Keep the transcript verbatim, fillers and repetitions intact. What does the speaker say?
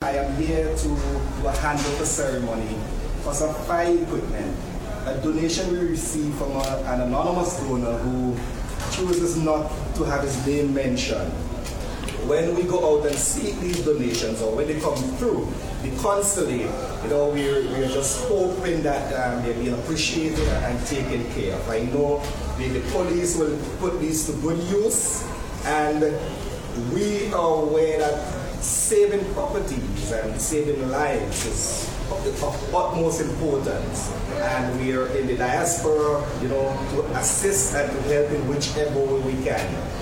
I am here to do a handover ceremony for some fire equipment, a donation we received from a, an anonymous donor who chooses not to have his name mentioned. When we go out and seek these donations, or when they come through the consulate, you know, we're, we're just hoping that um, they're being appreciated and taken care of. I know the, the police will put these to good use, and we are aware that saving properties and saving lives is of the of utmost importance. And we are in the diaspora, you know, to assist and to help in whichever way we can.